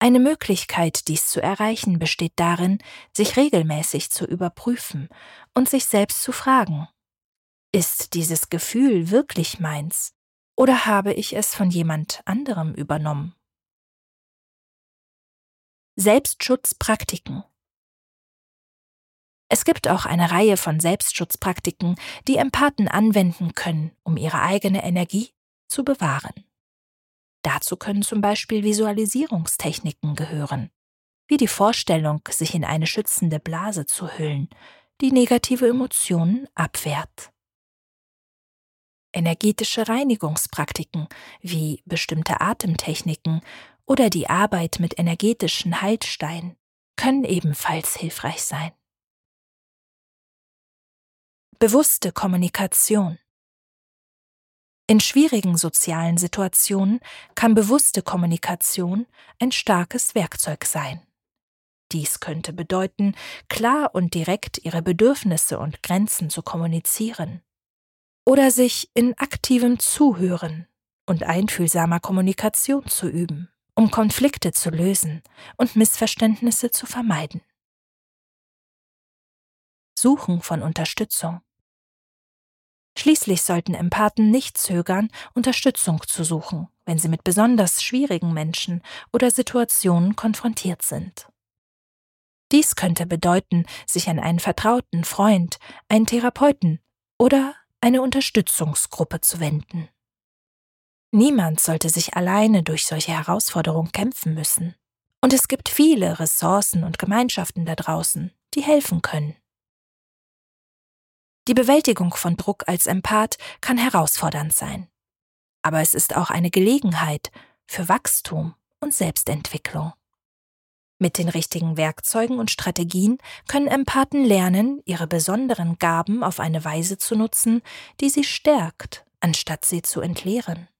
Eine Möglichkeit, dies zu erreichen, besteht darin, sich regelmäßig zu überprüfen und sich selbst zu fragen: Ist dieses Gefühl wirklich meins oder habe ich es von jemand anderem übernommen? Selbstschutzpraktiken. Es gibt auch eine Reihe von Selbstschutzpraktiken, die Empathen anwenden können, um ihre eigene Energie zu bewahren. Dazu können zum Beispiel Visualisierungstechniken gehören, wie die Vorstellung, sich in eine schützende Blase zu hüllen, die negative Emotionen abwehrt. Energetische Reinigungspraktiken wie bestimmte Atemtechniken oder die Arbeit mit energetischen Heilsteinen können ebenfalls hilfreich sein. Bewusste Kommunikation. In schwierigen sozialen Situationen kann bewusste Kommunikation ein starkes Werkzeug sein. Dies könnte bedeuten, klar und direkt ihre Bedürfnisse und Grenzen zu kommunizieren oder sich in aktivem Zuhören und einfühlsamer Kommunikation zu üben, um Konflikte zu lösen und Missverständnisse zu vermeiden. Suchen von Unterstützung. Schließlich sollten Empathen nicht zögern, Unterstützung zu suchen, wenn sie mit besonders schwierigen Menschen oder Situationen konfrontiert sind. Dies könnte bedeuten, sich an einen vertrauten Freund, einen Therapeuten oder eine Unterstützungsgruppe zu wenden. Niemand sollte sich alleine durch solche Herausforderungen kämpfen müssen. Und es gibt viele Ressourcen und Gemeinschaften da draußen, die helfen können. Die Bewältigung von Druck als Empath kann herausfordernd sein. Aber es ist auch eine Gelegenheit für Wachstum und Selbstentwicklung. Mit den richtigen Werkzeugen und Strategien können Empathen lernen, ihre besonderen Gaben auf eine Weise zu nutzen, die sie stärkt, anstatt sie zu entleeren.